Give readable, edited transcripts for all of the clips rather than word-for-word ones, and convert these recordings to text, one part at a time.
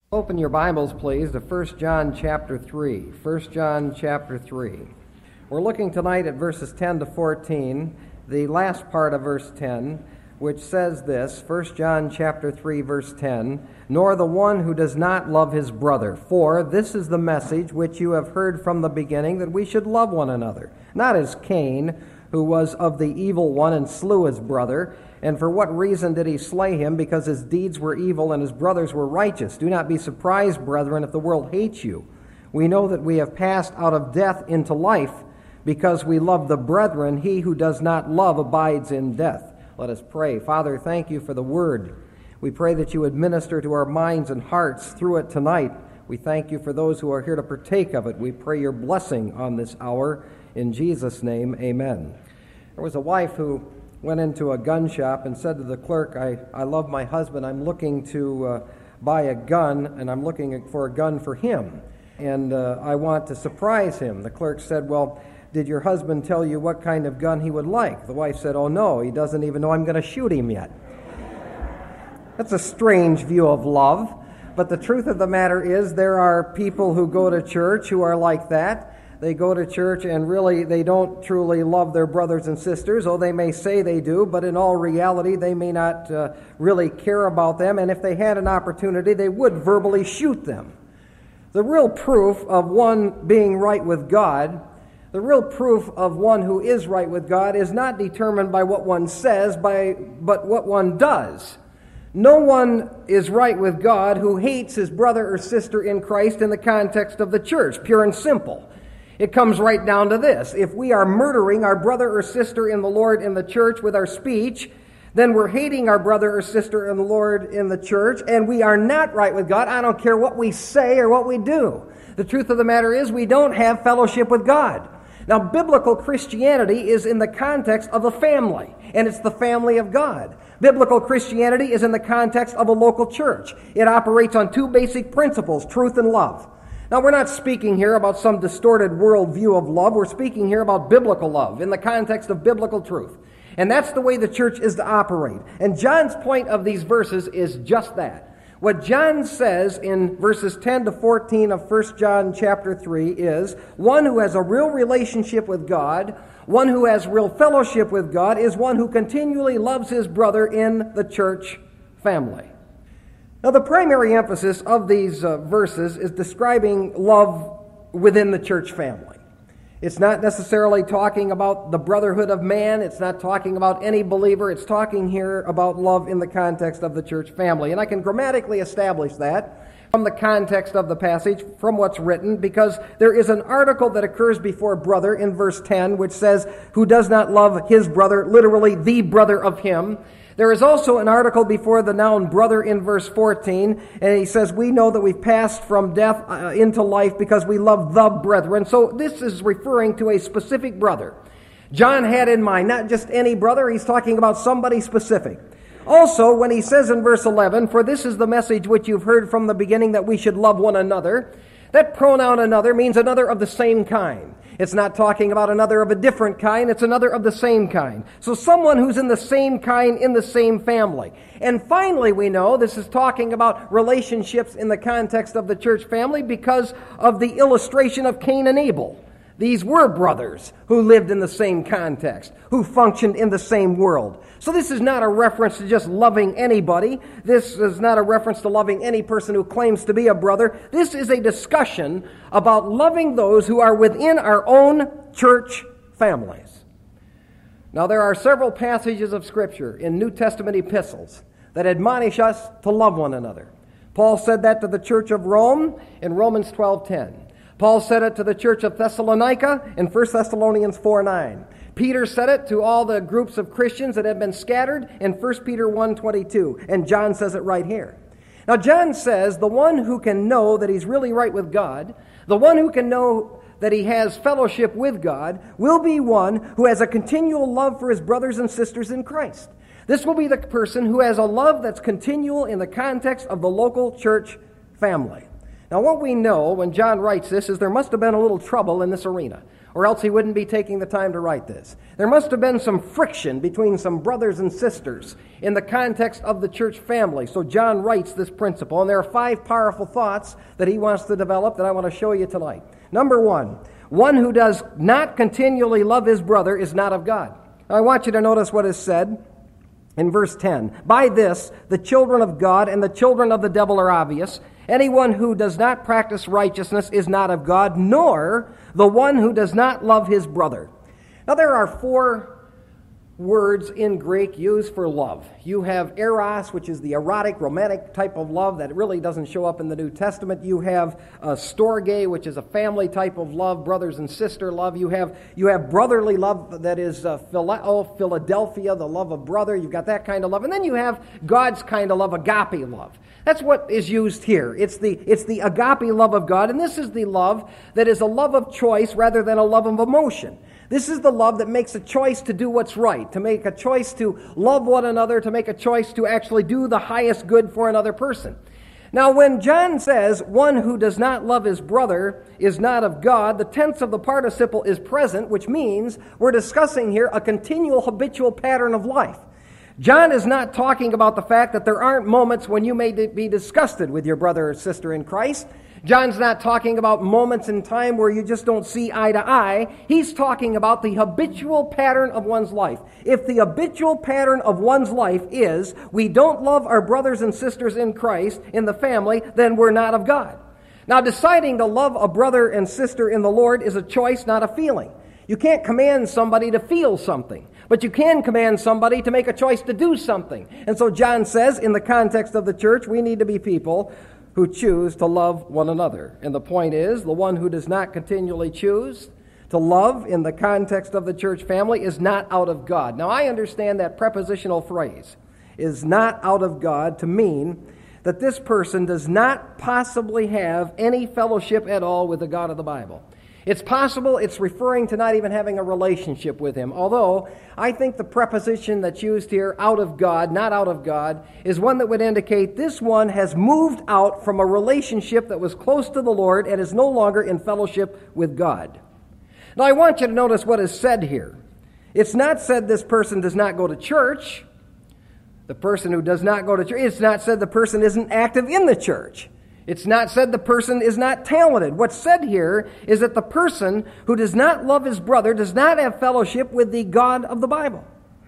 Open your Bibles, please, to 1 John chapter 3. 1 John chapter 3. We're looking tonight at verses 10 to 14, the last part of verse 10, which says this, 1 John chapter 3, verse 10, "Nor the one who does not love his brother. For this is the message which you have heard from the beginning, that we should love one another. Not as Cain, who was of the evil one and slew his brother. And for what reason did he slay him? Because his deeds were evil and his brothers were righteous. Do not be surprised, brethren, if the world hates you. We know that we have passed out of death into life, because we love the brethren. He who does not love abides in death." Let us pray. Father, thank you for the word. We pray that you would minister to our minds and hearts through it tonight. We thank you for those who are here to partake of it. We pray your blessing on this hour. In Jesus' name, amen. There was a wife who went into a gun shop and said to the clerk, I love my husband. I'm looking to buy a gun, and I'm looking for a gun for him. And I want to surprise him. The clerk said, "Well, did your husband tell you what kind of gun he would like?" The wife said, "Oh, no, he doesn't even know I'm going to shoot him yet." That's a strange view of love. But the truth of the matter is there are people who go to church who are like that. They go to church and really they don't truly love their brothers and sisters. Oh, they may say they do, but in all reality they may not really care about them. And if they had an opportunity, they would verbally shoot them. The real proof of one being right with God, the real proof of one who is right with God, is not determined by what one says, but what one does. No one is right with God who hates his brother or sister in Christ in the context of the church, pure and simple. It comes right down to this. If we are murdering our brother or sister in the Lord in the church with our speech, then we're hating our brother or sister in the Lord in the church, and we are not right with God. I don't care what we say or what we do. The truth of the matter is we don't have fellowship with God. Now, biblical Christianity is in the context of a family, and it's the family of God. Biblical Christianity is in the context of a local church. It operates on two basic principles, truth and love. Now, we're not speaking here about some distorted worldview of love. We're speaking here about biblical love in the context of biblical truth. And that's the way the church is to operate. And John's point of these verses is just that. What John says in verses 10 to 14 of 1 John chapter 3 is, one who has a real relationship with God, one who has real fellowship with God, is one who continually loves his brother in the church family. Now, the primary emphasis of these verses is describing love within the church family. It's not necessarily talking about the brotherhood of man. It's not talking about any believer. It's talking here about love in the context of the church family. And I can grammatically establish that from the context of the passage, from what's written, because there is an article that occurs before brother in verse 10, which says, "Who does not love his brother," literally the brother of him. There is also an article before the noun brother in verse 14, and he says, "We know that we've passed from death into life because we love the brethren." So this is referring to a specific brother. John had in mind not just any brother, he's talking about somebody specific. Also, when he says in verse 11, "For this is the message which you've heard from the beginning, that we should love one another," that pronoun another means another of the same kind. It's not talking about another of a different kind, it's another of the same kind. So someone who's in the same kind, in the same family. And finally, we know this is talking about relationships in the context of the church family because of the illustration of Cain and Abel. These were brothers who lived in the same context, who functioned in the same world. So this is not a reference to just loving anybody. This is not a reference to loving any person who claims to be a brother. This is a discussion about loving those who are within our own church families. Now, there are several passages of Scripture in New Testament epistles that admonish us to love one another. Paul said that to the church of Rome in Romans 12:10. Paul said it to the church of Thessalonica in 1 Thessalonians 4:9. Peter said it to all the groups of Christians that had been scattered in 1 Peter 1:22. And John says it right here. Now, John says the one who can know that he's really right with God, the one who can know that he has fellowship with God, will be one who has a continual love for his brothers and sisters in Christ. This will be the person who has a love that's continual in the context of the local church family. Now, what we know when John writes this is there must have been a little trouble in this arena. or else he wouldn't be taking the time to write this. There must have been some friction between some brothers and sisters in the context of the church family. So John writes this principle, and there are 5 powerful thoughts that he wants to develop that I want to show you tonight. Number 1 who does not continually love his brother is not of God. Now, I want you to notice what is said in verse 10. By this, the children of God and the children of the devil are obvious. Anyone who does not practice righteousness is not of God, nor the one who does not love his brother. Now, there are 4 words in Greek used for love. You have eros, which is the erotic, romantic type of love that really doesn't show up in the New Testament. You have storge, which is a family type of love, brothers and sister love. You have brotherly love, that is phileo, Philadelphia, the love of brother. You've got that kind of love. And then you have God's kind of love, agape love. That's what is used here. It's the agape love of God, and this is the love that is a love of choice rather than a love of emotion. This is the love that makes a choice to do what's right, to make a choice to love one another, to make a choice to actually do the highest good for another person. Now, when John says, one who does not love his brother is not of God, the tense of the participle is present, which means we're discussing here a continual habitual pattern of life. John is not talking about the fact that there aren't moments when you may be disgusted with your brother or sister in Christ. John's not talking about moments in time where you just don't see eye to eye. He's talking about the habitual pattern of one's life. If the habitual pattern of one's life is we don't love our brothers and sisters in Christ, in the family, then we're not of God. Now, deciding to love a brother and sister in the Lord is a choice, not a feeling. You can't command somebody to feel something, but you can command somebody to make a choice to do something. And so John says, in the context of the church, we need to be people who choose to love one another. And the point is, the one who does not continually choose to love in the context of the church family is not out of God. Now, I understand that prepositional phrase, is not out of God, to mean that this person does not possibly have any fellowship at all with the God of the Bible. It's possible it's referring to not even having a relationship with Him. Although, I think the preposition that's used here, out of God, not out of God, is one that would indicate this one has moved out from a relationship that was close to the Lord and is no longer in fellowship with God. Now, I want you to notice what is said here. It's not said this person does not go to church. The person who does not go to church, it's not said the person isn't active in the church. It's not said the person is not talented. What's said here is that the person who does not love his brother does not have fellowship with the God of the Bible.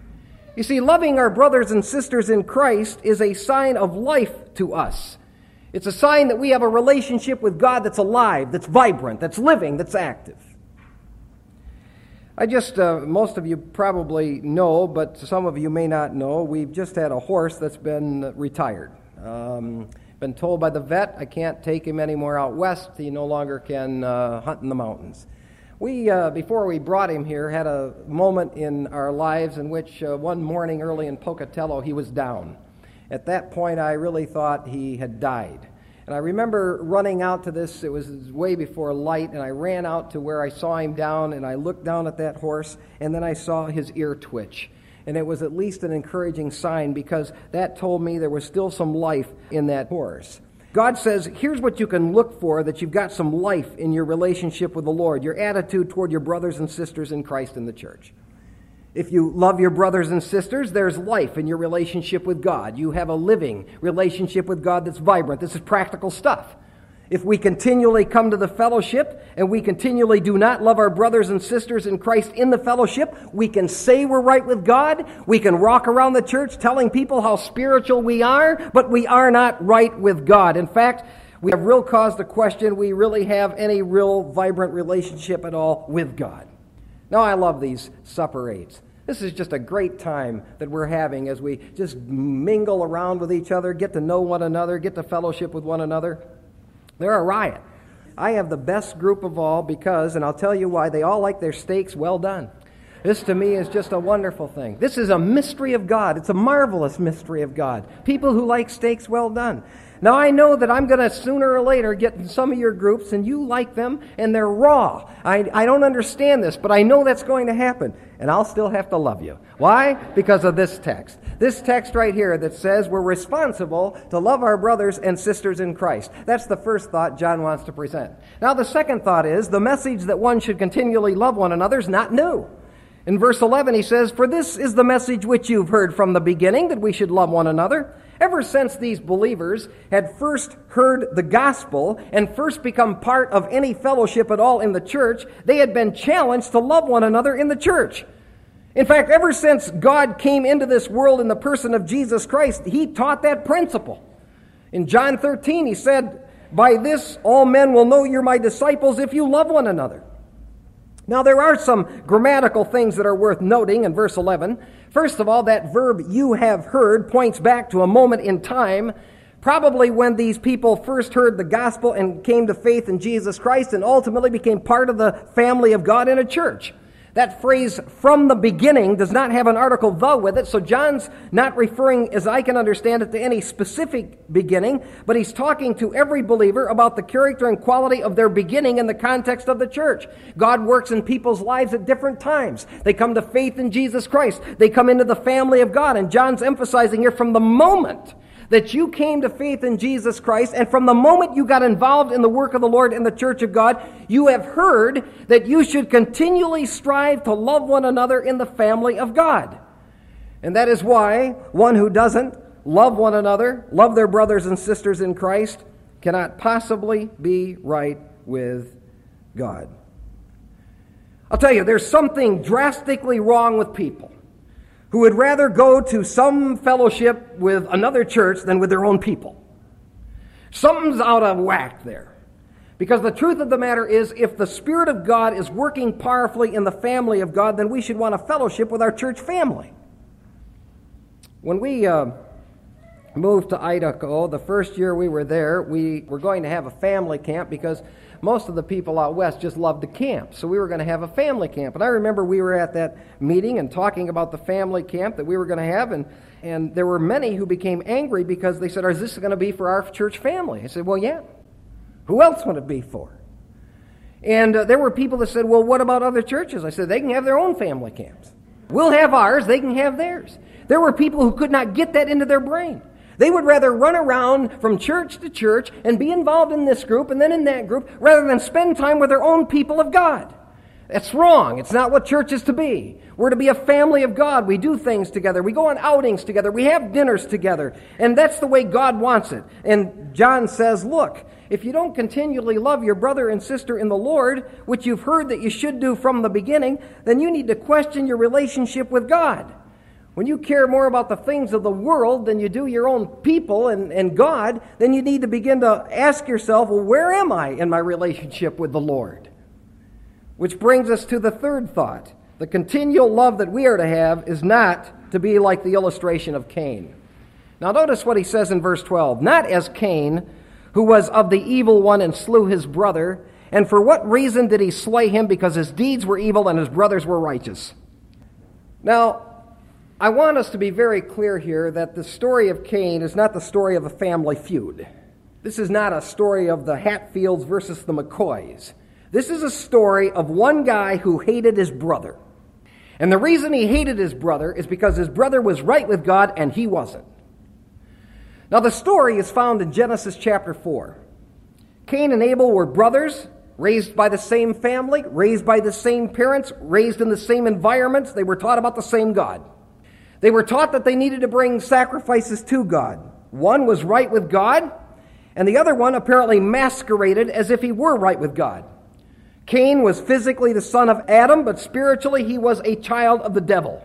You see, loving our brothers and sisters in Christ is a sign of life to us. It's a sign that we have a relationship with God that's alive, that's vibrant, that's living, that's active. Most of you probably know, but some of you may not know, we've just had a horse that's been retired. Been told by the vet I can't take him anymore out west. He no longer can hunt in the mountains. We, before we brought him here, had a moment in our lives in which one morning early in Pocatello he was down. At that point I really thought he had died. And I remember running out to this, it was way before light, and I ran out to where I saw him down, and I looked down at that horse, and then I saw his ear twitch. And it was at least an encouraging sign because that told me there was still some life in that horse. God says, here's what you can look for, that you've got some life in your relationship with the Lord, your attitude toward your brothers and sisters in Christ in the church. If you love your brothers and sisters, there's life in your relationship with God. You have a living relationship with God that's vibrant. This is practical stuff. If we continually come to the fellowship and we continually do not love our brothers and sisters in Christ in the fellowship, we can say we're right with God. We can walk around the church telling people how spiritual we are, but we are not right with God. In fact, we have real cause to question we really have any real vibrant relationship at all with God. Now, I love these supper eights. This is just a great time that we're having as we just mingle around with each other, get to know one another, get to fellowship with one another. They're a riot. I have the best group of all because, and I'll tell you why, they all like their steaks well done. This to me is just a wonderful thing. This is a mystery of God. It's a marvelous mystery of God. People who like steaks well done. Now I know that I'm going to sooner or later get in some of your groups and you like them and they're raw. I don't understand this, but I know that's going to happen. And I'll still have to love you. Why? Because of this text. This text right here that says we're responsible to love our brothers and sisters in Christ. That's the first thought John wants to present. Now the second thought is the message that one should continually love one another is not new. In verse 11 he says, "For this is the message which you've heard from the beginning, that we should love one another." Ever since these believers had first heard the gospel and first become part of any fellowship at all in the church, they had been challenged to love one another in the church. In fact, ever since God came into this world in the person of Jesus Christ, he taught that principle. In John 13, he said, "By this all men will know you're my disciples if you love one another." Now, there are some grammatical things that are worth noting in verse 11. First of all, that verb "you have heard" points back to a moment in time, probably when these people first heard the gospel and came to faith in Jesus Christ and ultimately became part of the family of God in a church. That phrase, "from the beginning," does not have an article "the" with it, so John's not referring, as I can understand it, to any specific beginning, but he's talking to every believer about the character and quality of their beginning in the context of the church. God works in people's lives at different times. They come to faith in Jesus Christ. They come into the family of God, and John's emphasizing here from the moment that you came to faith in Jesus Christ, and from the moment you got involved in the work of the Lord in the church of God, you have heard that you should continually strive to love one another in the family of God. And that is why one who doesn't love one another, love their brothers and sisters in Christ, cannot possibly be right with God. I'll tell you, there's something drastically wrong with people who would rather go to some fellowship with another church than with their own people. Something's out of whack there. Because the truth of the matter is, if the Spirit of God is working powerfully in the family of God, then we should want a fellowship with our church family. When we moved to Idaho, the first year we were there, we were going to have a family camp because most of the people out west just loved to camp. So we were going to have a family camp. And I remember we were at that meeting and talking about the family camp that we were going to have. And there were many who became angry because they said, "Is this going to be for our church family?" I said, "Well, yeah. Who else would it be for?" And there were people that said, "Well, what about other churches?" I said, "They can have their own family camps. We'll have ours. They can have theirs." There were people who could not get that into their brain. They would rather run around from church to church and be involved in this group and then in that group rather than spend time with their own people of God. That's wrong. It's not what church is to be. We're to be a family of God. We do things together. We go on outings together. We have dinners together. And that's the way God wants it. And John says, look, if you don't continually love your brother and sister in the Lord, which you've heard that you should do from the beginning, then you need to question your relationship with God. When you care more about the things of the world than you do your own people and God, then you need to begin to ask yourself, well, where am I in my relationship with the Lord? Which brings us to the third thought. The continual love that we are to have is not to be like the illustration of Cain. Now notice what he says in verse 12. Not as Cain, who was of the evil one and slew his brother. And for what reason did he slay him? Because his deeds were evil and his brothers were righteous. Now, I want us to be very clear here that the story of Cain is not the story of a family feud. This is not a story of the Hatfields versus the McCoys. This is a story of one guy who hated his brother. And the reason he hated his brother is because his brother was right with God and he wasn't. Now the story is found in Genesis chapter 4. Cain and Abel were brothers, raised by the same family, raised by the same parents, raised in the same environments. They were taught about the same God. They were taught that they needed to bring sacrifices to God. One was right with God, and the other one apparently masqueraded as if he were right with God. Cain was physically the son of Adam, but spiritually he was a child of the devil.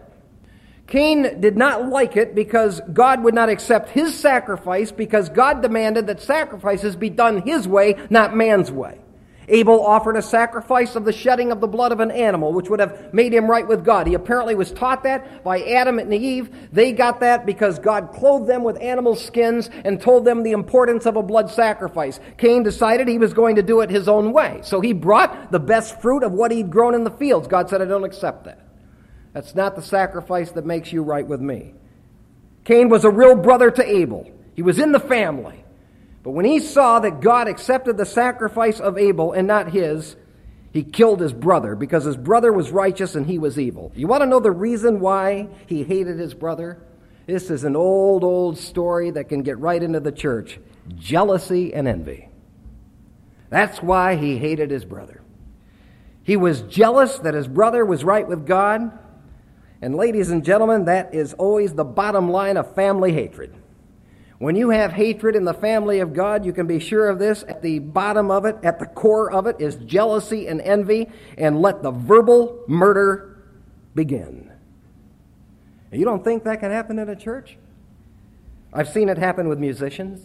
Cain did not like it because God would not accept his sacrifice because God demanded that sacrifices be done his way, not man's way. Abel offered a sacrifice of the shedding of the blood of an animal, which would have made him right with God. He apparently was taught that by Adam and Eve. They got that because God clothed them with animal skins and told them the importance of a blood sacrifice. Cain decided he was going to do it his own way. So he brought the best fruit of what he'd grown in the fields. God said, I don't accept that. That's not the sacrifice that makes you right with me. Cain was a real brother to Abel. He was in the family. But when he saw that God accepted the sacrifice of Abel and not his, he killed his brother because his brother was righteous and he was evil. You want to know the reason why he hated his brother? This is an old story that can get right into the church. Jealousy and envy. That's why he hated his brother. He was jealous that his brother was right with God. And ladies and gentlemen, that is always the bottom line of family hatred. When you have hatred in the family of God, you can be sure of this. At the bottom of it, at the core of it, is jealousy and envy, and let the verbal murder begin. You don't think that can happen in a church? I've seen it happen with musicians.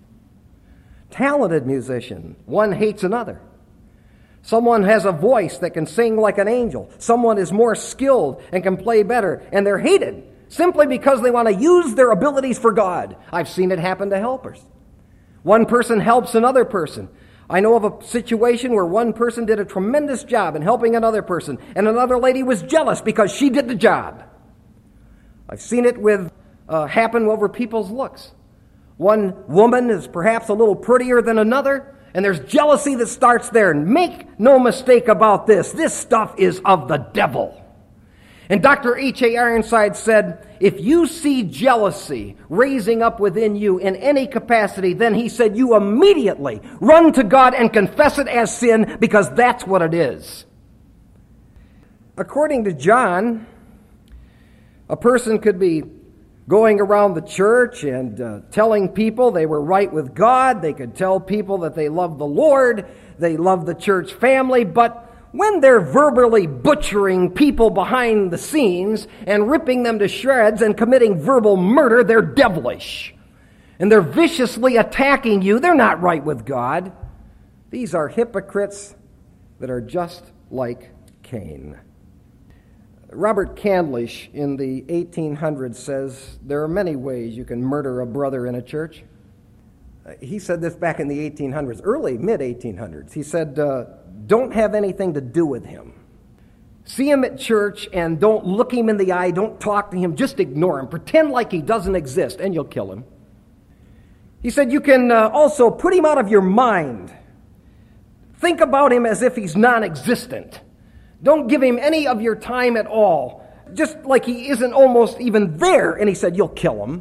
Talented musician. One hates another. Someone has a voice that can sing like an angel. Someone is more skilled and can play better, and they're hated simply because they want to use their abilities for God. I've seen it happen to helpers. One person helps another person. I know of a situation where one person did a tremendous job in helping another person, and another lady was jealous because she did the job. I've seen it happen over people's looks. One woman is perhaps a little prettier than another, and there's jealousy that starts there. And make no mistake about this. This stuff is of the devil. And Dr. H.A. Ironside said, if you see jealousy raising up within you in any capacity, then he said you immediately run to God and confess it as sin, because that's what it is. According to John, a person could be going around the church and telling people they were right with God. They could tell people that they love the Lord, they love the church family, but when they're verbally butchering people behind the scenes and ripping them to shreds and committing verbal murder, they're devilish. And they're viciously attacking you. They're not right with God. These are hypocrites that are just like Cain. Robert Candlish in the 1800s says there are many ways you can murder a brother in a church. He said this back in the 1800s, early, mid-1800s. He said, don't have anything to do with him. See him at church and don't look him in the eye, don't talk to him, just ignore him. Pretend like he doesn't exist and you'll kill him. He said you can also put him out of your mind. Think about him as if he's non-existent. Don't give him any of your time at all, just like he isn't almost even there. And he said you'll kill him.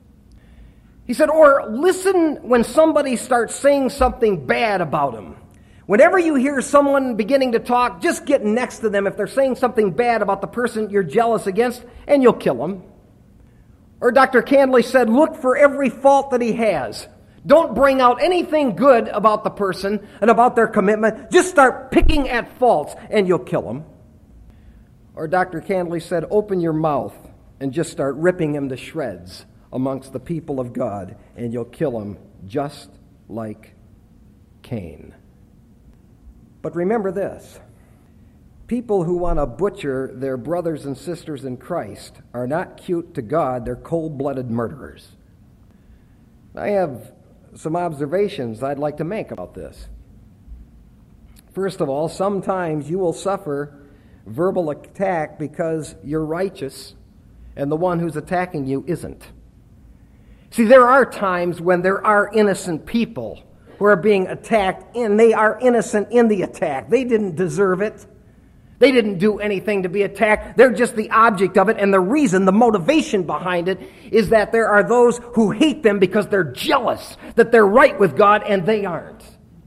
He said, or listen when somebody starts saying something bad about him. Whenever you hear someone beginning to talk, just get next to them if they're saying something bad about the person you're jealous against, and you'll kill them. Or Dr. Candley said, look for every fault that he has. Don't bring out anything good about the person and about their commitment. Just start picking at faults, and you'll kill them. Or Dr. Candley said, open your mouth and just start ripping him to shreds amongst the people of God, and you'll kill him just like Cain. But remember this, people who want to butcher their brothers and sisters in Christ are not cute to God, they're cold-blooded murderers. I have some observations I'd like to make about this. First of all, sometimes you will suffer verbal attack because you're righteous and the one who's attacking you isn't. See, there are times when there are innocent people who are being attacked, and they are innocent in the attack. They didn't deserve it. They didn't do anything to be attacked. They're just the object of it, and the reason, the motivation behind it is that there are those who hate them because they're jealous that they're right with God and they aren't.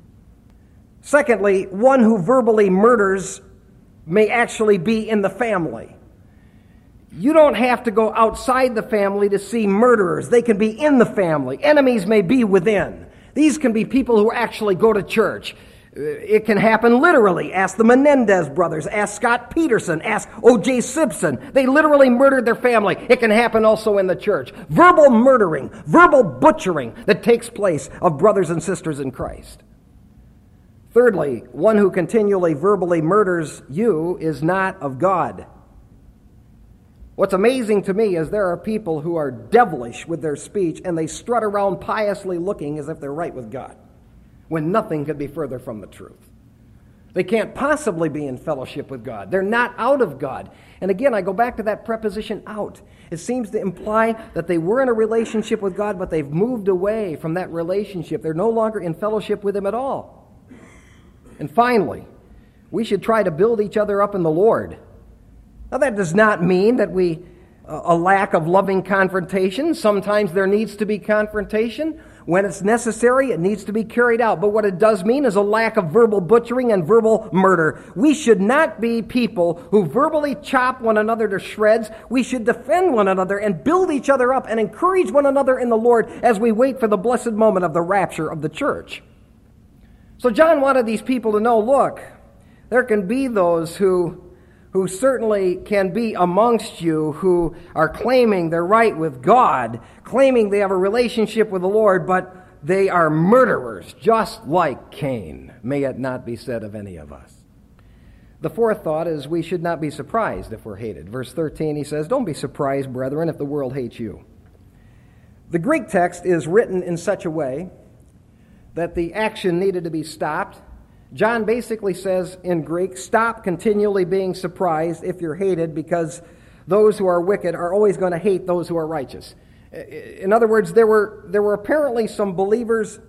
Secondly, one who verbally murders may actually be in the family. You don't have to go outside the family to see murderers. They can be in the family. Enemies may be within. These can be people who actually go to church. It can happen literally. Ask the Menendez brothers. Ask Scott Peterson. Ask O.J. Simpson. They literally murdered their family. It can happen also in the church. Verbal murdering, verbal butchering that takes place of brothers and sisters in Christ. Thirdly, one who continually verbally murders you is not of God. What's amazing to me is there are people who are devilish with their speech and they strut around piously looking as if they're right with God, when nothing could be further from the truth. They can't possibly be in fellowship with God. They're not out of God. And again, I go back to that preposition out. It seems to imply that they were in a relationship with God, but they've moved away from that relationship. They're no longer in fellowship with Him at all. And finally, we should try to build each other up in the Lord. Now, that does not mean that we a lack of loving confrontation. Sometimes there needs to be confrontation. When it's necessary, it needs to be carried out. But what it does mean is a lack of verbal butchering and verbal murder. We should not be people who verbally chop one another to shreds. We should defend one another and build each other up and encourage one another in the Lord as we wait for the blessed moment of the rapture of the church. So John wanted these people to know, look, there can be those who certainly can be amongst you who are claiming they're right with God, claiming they have a relationship with the Lord, but they are murderers, just like Cain. May it not be said of any of us. The fourth thought is we should not be surprised if we're hated. Verse 13, he says, don't be surprised, brethren, if the world hates you. The Greek text is written in such a way that the action needed to be stopped. John basically says in Greek, stop continually being surprised if you're hated, because those who are wicked are always going to hate those who are righteous. In other words, there were apparently some believers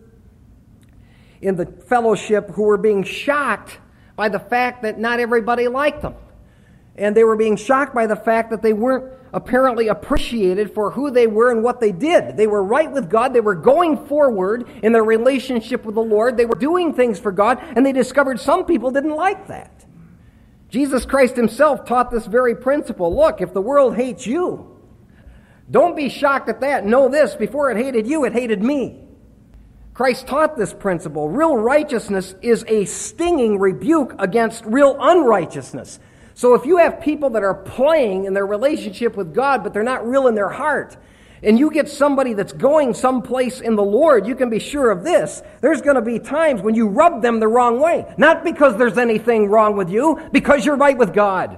in the fellowship who were being shocked by the fact that not everybody liked them. And they were being shocked by the fact that they weren't apparently appreciated for who they were and what they did. They were right with God. They were going forward in their relationship with the Lord. They were doing things for God, and they discovered some people didn't like that. Jesus Christ himself taught this very principle. Look, if the world hates you, don't be shocked at that. Know this, before it hated you, it hated me. Christ taught this principle. Real righteousness is a stinging rebuke against real unrighteousness. So if you have people that are playing in their relationship with God, but they're not real in their heart, and you get somebody that's going someplace in the Lord, you can be sure of this. There's going to be times when you rub them the wrong way. Not because there's anything wrong with you, because you're right with God.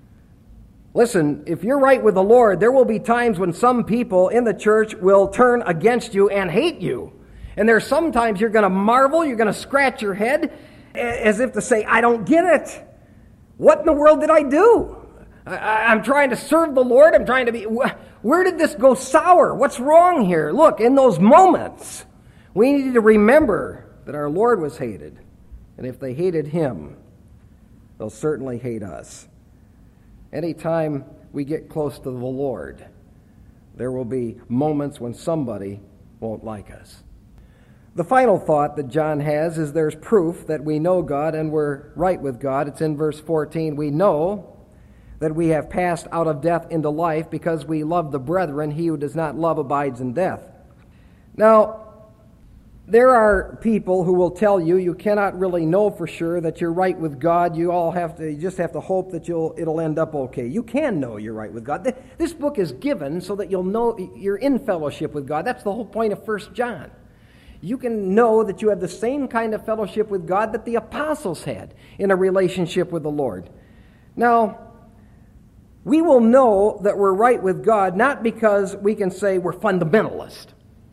Listen, if you're right with the Lord, there will be times when some people in the church will turn against you and hate you. And there's sometimes you're going to marvel, you're going to scratch your head as if to say, I don't get it. What in the world did I do? I'm trying to serve the Lord. I'm trying to be... Where did this go sour? What's wrong here? Look, in those moments, we need to remember that our Lord was hated. And if they hated him, they'll certainly hate us. Anytime we get close to the Lord, there will be moments when somebody won't like us. The final thought that John has is there's proof that we know God and we're right with God. It's in verse 14. We know that we have passed out of death into life because we love the brethren. He who does not love abides in death. Now, there are people who will tell you you cannot really know for sure that you're right with God. You just have to hope that it'll end up okay. You can know you're right with God. This book is given so that you'll know you're in fellowship with God. That's the whole point of 1 John. You can know that you have the same kind of fellowship with God that the apostles had in a relationship with the Lord. Now, we will know that we're right with God not because we can say we're fundamentalist.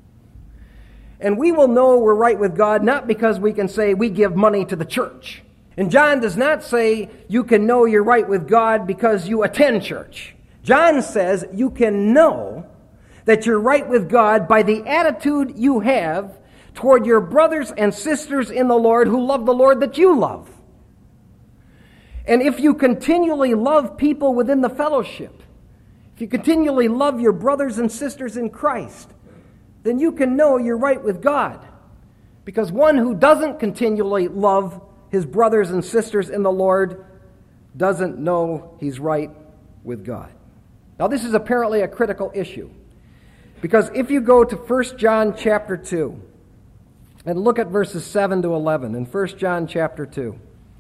And we will know we're right with God not because we can say we give money to the church. And John does not say you can know you're right with God because you attend church. John says you can know that you're right with God by the attitude you have toward your brothers and sisters in the Lord who love the Lord that you love. And if you continually love people within the fellowship, if you continually love your brothers and sisters in Christ, then you can know you're right with God. Because one who doesn't continually love his brothers and sisters in the Lord doesn't know he's right with God. Now this is apparently a critical issue. Because if you go to 1 John chapter 2, and look at verses 7 to 11 in 1 John chapter 2.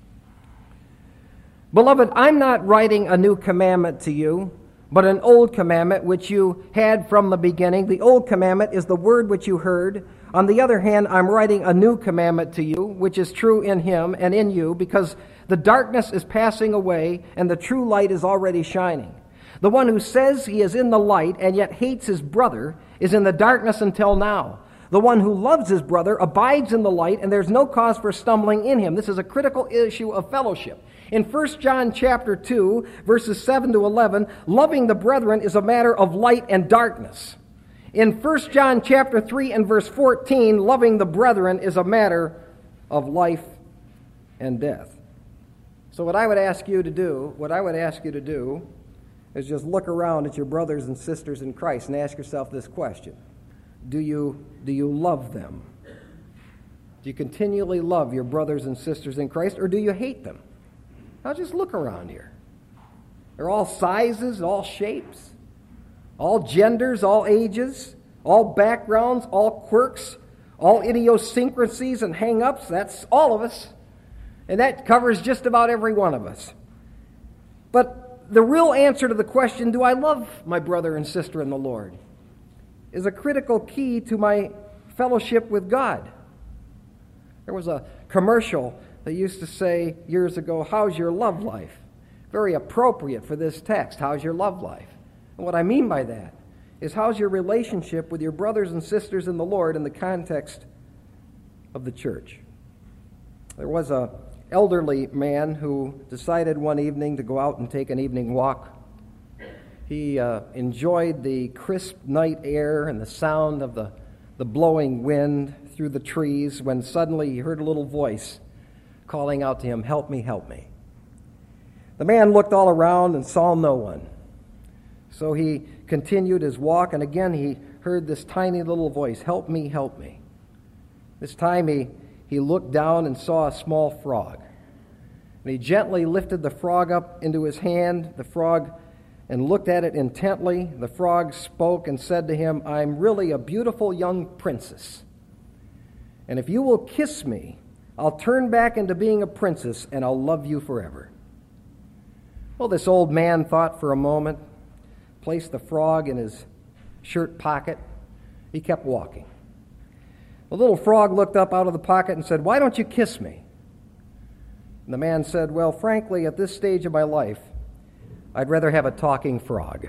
Beloved, I'm not writing a new commandment to you, but an old commandment which you had from the beginning. The old commandment is the word which you heard. On the other hand, I'm writing a new commandment to you, which is true in him and in you, because the darkness is passing away and the true light is already shining. The one who says he is in the light and yet hates his brother is in the darkness until now. The one who loves his brother abides in the light, and there's no cause for stumbling in him. This is a critical issue of fellowship. In 1 John chapter 2, verses 7 to 11, loving the brethren is a matter of light and darkness. In 1 John chapter 3 and verse 14, loving the brethren is a matter of life and death. So what I would ask you to do is just look around at your brothers and sisters in Christ and ask yourself this question. Do you love them? Do you continually love your brothers and sisters in Christ, or do you hate them? Now just look around here. They're all sizes, all shapes, all genders, all ages, all backgrounds, all quirks, all idiosyncrasies and hang-ups. That's all of us. And that covers just about every one of us. But the real answer to the question, do I love my brother and sister in the Lord, is a critical key to my fellowship with God. There was a commercial that used to say years ago, how's your love life? Very appropriate for this text, how's your love life? And what I mean by that is how's your relationship with your brothers and sisters in the Lord in the context of the church? There was an elderly man who decided one evening to go out and take an evening walk. He enjoyed the crisp night air and the sound of the blowing wind through the trees when suddenly he heard a little voice calling out to him, "Help me, help me." The man looked all around and saw no one. So he continued his walk, and again he heard this tiny little voice, "Help me, help me." This time he looked down and saw a small frog. And he gently lifted the frog up into his hand, and looked at it intently. The frog spoke and said to him, "I'm really a beautiful young princess. And if you will kiss me, I'll turn back into being a princess and I'll love you forever." Well, this old man thought for a moment, placed the frog in his shirt pocket. He kept walking. The little frog looked up out of the pocket and said, "Why don't you kiss me?" And the man said, "Well, frankly, at this stage of my life, I'd rather have a talking frog."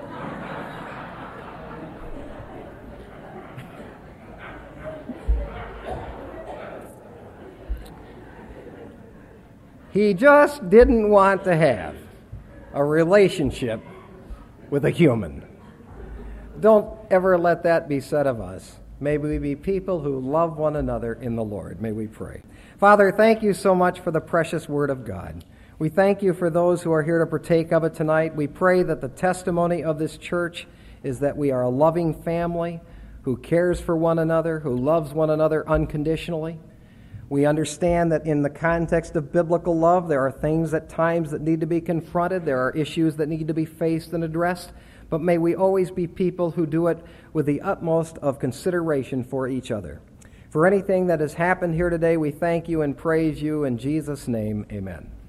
He just didn't want to have a relationship with a human. Don't ever let that be said of us. May we be people who love one another in the Lord. May we pray. Father, thank you so much for the precious Word of God. We thank you for those who are here to partake of it tonight. We pray that the testimony of this church is that we are a loving family who cares for one another, who loves one another unconditionally. We understand that in the context of biblical love, there are things at times that need to be confronted. There are issues that need to be faced and addressed. But may we always be people who do it with the utmost of consideration for each other. For anything that has happened here today, we thank you and praise you. In Jesus' name, amen.